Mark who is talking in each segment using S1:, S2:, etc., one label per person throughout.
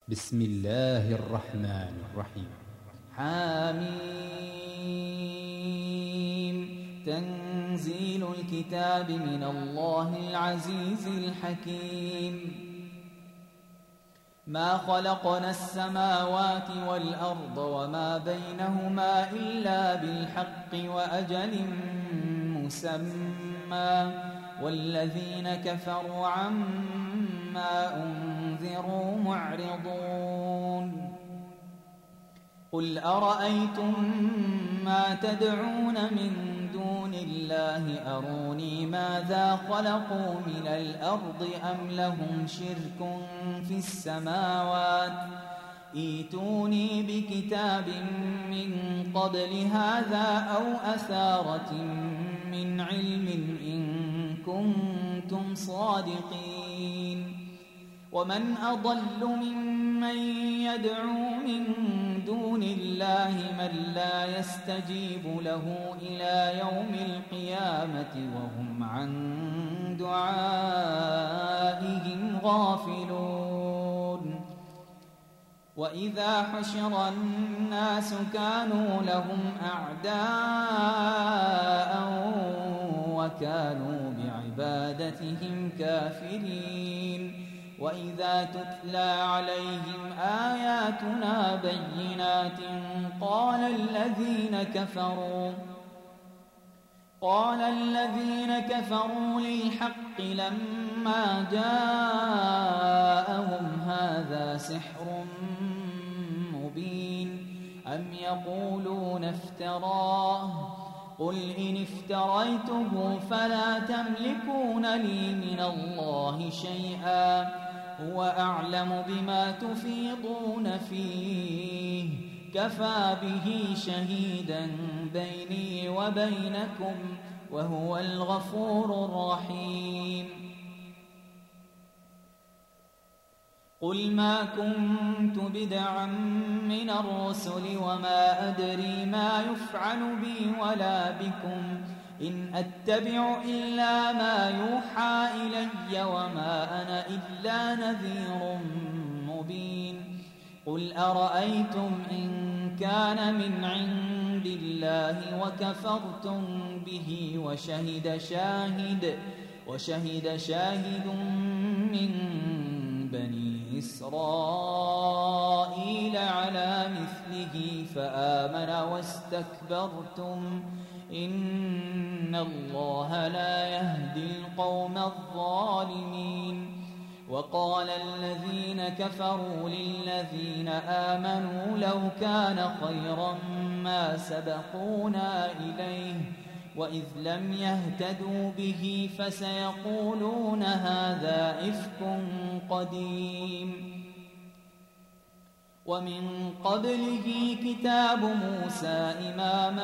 S1: بسم الله الرحمن الرحيم. حميم. تنزيل الكتاب من الله العزيز الحكيم. ما خلقنا السماوات والأرض وما بينهما إلا بالحق وأجل مسمى والذين كفروا عما أنذروا معرضون. قل أرأيتم ما تدعون من دون الله أروني ماذا خلقوا من الأرض أم لهم شرك في السماوات ائتوني بكتاب من قبل هذا أو أثارة من علم إن كنتم صادقين. ومن أضل ممن يدعو من دون الله من لا يستجيب له إلى يوم القيامة وهم عن دعائهم غافلون. وإذا حشر الناس كانوا لهم أعداء وكانوا بعبادتهم كافرين. وإذا تتلى عليهم آياتنا بينات قال الذين كفروا للحق لما جاءهم هذا سحر مبين أم يقولون افتراه قل إن افتريته فلا تملكون لي من الله شيئا هو أعلم بما تفيضون فيه كفى به شهيدا بيني وبينكم وهو الغفور الرحيم. قل ما كنت بدعا من الرسل وما أدري ما يفعل بي ولا بكم إن أتبع إلا ما يوحى إلي وما أنا إلا نذير مبين. قل أرأيتم إن كان من عند الله وكفرتم به وشهد شاهد من بني إسرائيل على مثله فآمن واستكبرتم إن الله لا يهدي القوم الظالمين. وقال الذين كفروا للذين آمنوا لو كان خيرا ما سبقونا إليه وإذ لم يهتدوا به فسيقولون هذا إفك قديم. ومن قبله كتاب موسى إماما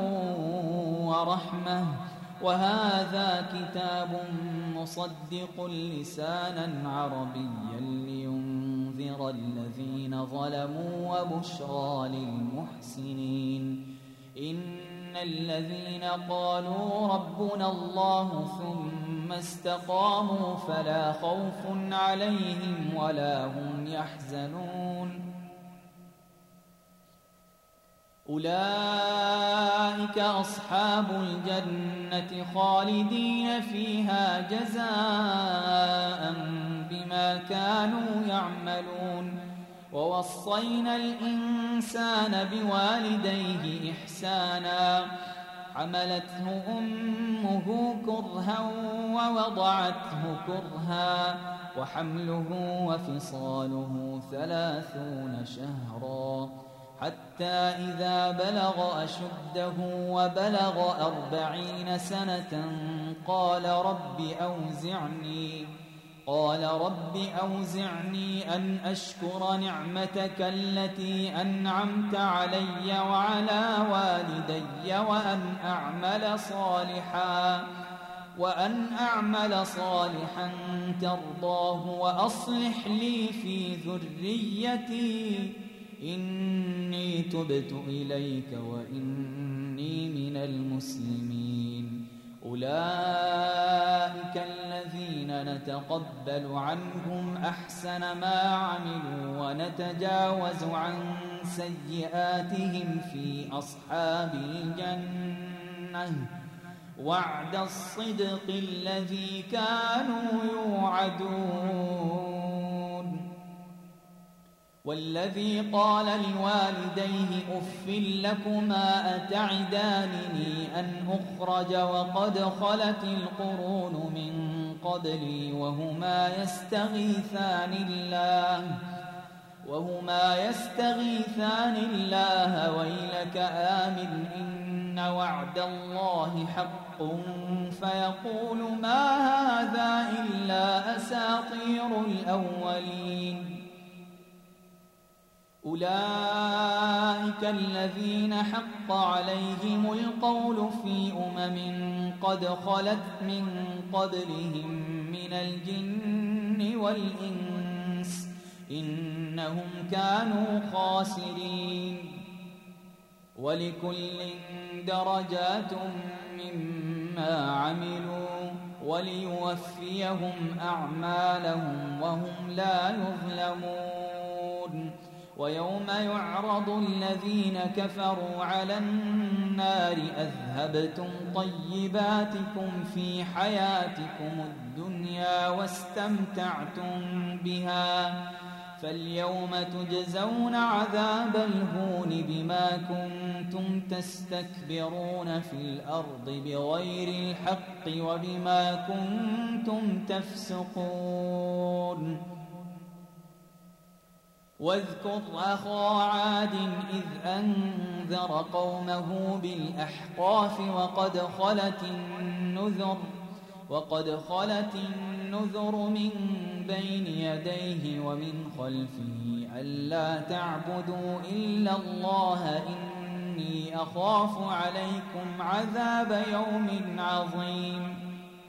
S1: ورحمة وهذا كتاب مصدق لسانا عربيا لينذر الذين ظلموا وبشرى للمحسنين. إن الذين قالوا ربنا الله ثم استقاموا فلا خوف عليهم ولا هم يحزنون أولئك أصحاب الجنة خالدين فيها جزاء بما كانوا يعملون. ووصينا الإنسان بوالديه إحسانا حملته أمه كرها ووضعته كرها وحمله وفصاله 30 شهرا حتى إذا بلغ أشده وبلغ 40 سنة قال رب أوزعني أن أشكر نعمتك التي أنعمت علي وعلى والدي وأن أعمل صالحا ترضاه وأصلح لي في ذريتي إني تبت إليك وإني من المسلمين. أولئك الذين نتقبل عنهم أحسن ما عملوا ونتجاوز عن سيئاتهم في أصحاب الجنة وعد الصدق الذي كانوا يوعدون. والذي قال لوالديه أف لكما أتعدانني أن أخرج وقد خلت القرون من قبلي وهما يستغيثان الله ويلك آمن إن وعد الله حق فيقول ما هذا إلا أساطير الأولين. أولئك الذين حق عليهم القول في قد خلت من قبلهم من الجن والإنس إنهم كانوا خاسرين. ولكل درجات مما عملوا وليوفيهم أعمالهم وهم لا يظلمون. ويوم يعرض الذين كفروا على النار أذهبتم طيباتكم في حياتكم الدنيا واستمتعتم بها فاليوم تجزون عذاب الهون بما كنتم تستكبرون في الأرض بغير الحق وبما كنتم تفسقون. واذكر أخا عاد إذ أنذر قومه بالأحقاف وقد خلت النذر من بين يديه ومن خلفه ألا تعبدوا إلا الله إني أخاف عليكم عذاب يوم عظيم.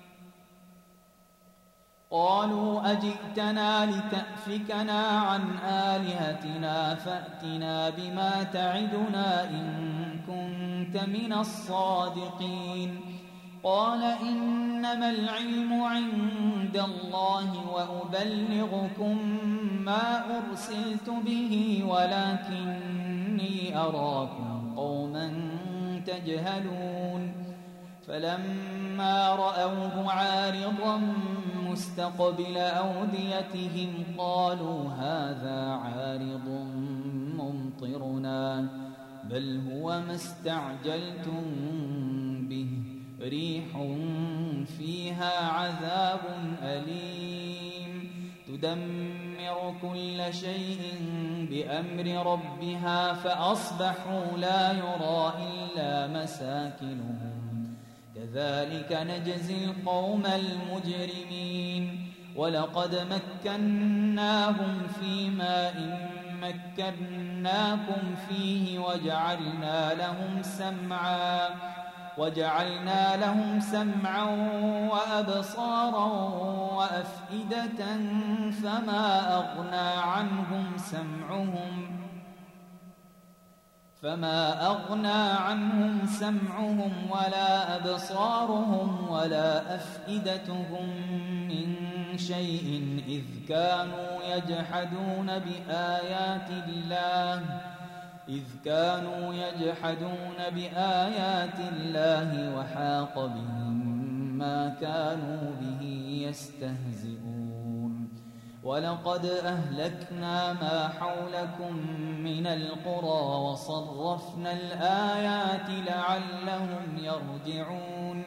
S1: قالوا أجئتنا لتأفكنا عن آلهتنا فأتنا بما تعدنا إن كنت من الصادقين. قال إنما العلم عند الله وأبلغكم ما أرسلت به ولكني أراكم قوما تجهلون. فلما رأوه عارضا مستقبل أوديتهم قالوا هذا عارض ممطرنا بل هو ما استعجلتم به ريح فيها عذاب أليم تدمر كل شيء بأمر ربها فأصبحوا لا يرى إلا مساكنهم كذلك نجزي القوم المجرمين. ولقد مكناهم في ماء مكناكم فيه وجعلنا لهم سمعا وأبصارا وأفئدة فما أغنى عنهم سمعهم ولا أبصارهم ولا أفئدتهم من شيء إذ كانوا يجحدون بآيات الله وحاق بهم ما كانوا به يستهزئون. ولقد أهلكنا ما حولكم من القرى وصرفنا الآيات لعلهم يرجعون.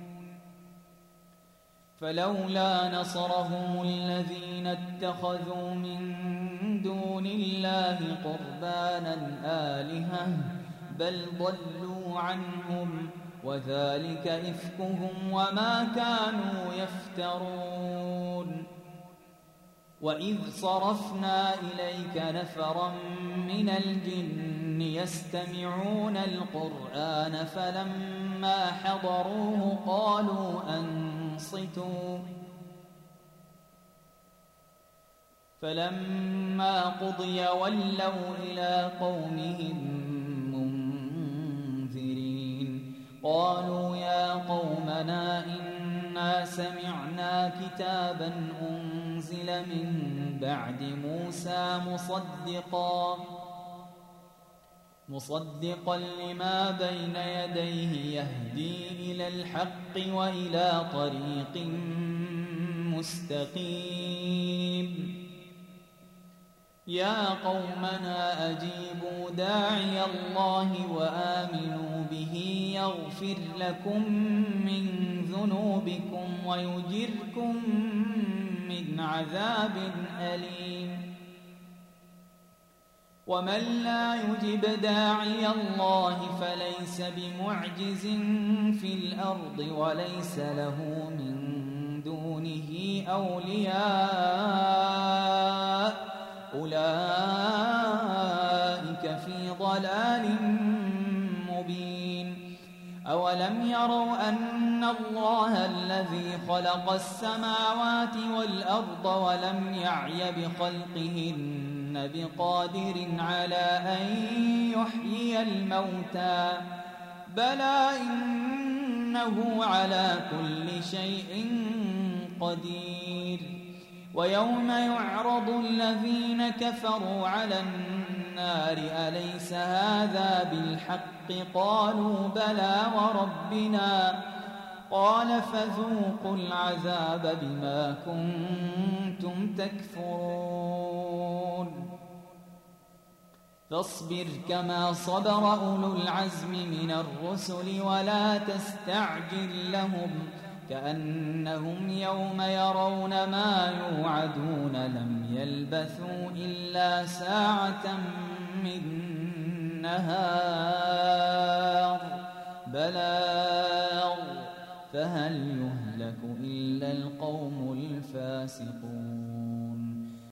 S1: فلولا نصرهم الذين اتخذوا من دون الله قربانا آلهة بل ضلوا عنهم وذلك إفكهم وما كانوا يفترون. وإذ صرفنا إليك نفرا من الجن يستمعون القرآن فلما حضروه قالوا أنصتوا فلما قضي ولوا إلى قومهم منذرين. قالوا يا قومنا إنا إنا سمعنا كتابا أنزل من بعد موسى مصدقا لما بين يديه يهدي إلى الحق وإلى طريق مستقيم يا قومنا أجيبوا داعي الله وآمنوا به يغفر لكم من ذنوبكم ويجركم من عذاب أليم ومن لا يجب داعي الله فليس بمعجز في الأرض وليس له من دونه أولياء أولئك في ضلال مبين أولم يروا أن الله الذي خلق السماوات والأرض ولم يعي بخلقهن بقادر على أن يحيي الموتى بلى إنه على كل شيء قدير ويوم يعرض الذين كفروا على النار أليس هذا بالحق قالوا بلى وربنا قال فذوقوا العذاب بما كنتم تكفرون فاصبر كما صبر أولو العزم من الرسل ولا تستعجل لهم كأنهم يوم يرون ما يوعدون لم يلبثوا إلا ساعة من نهار بلاغ فهل يهلك إلا القوم الفاسقون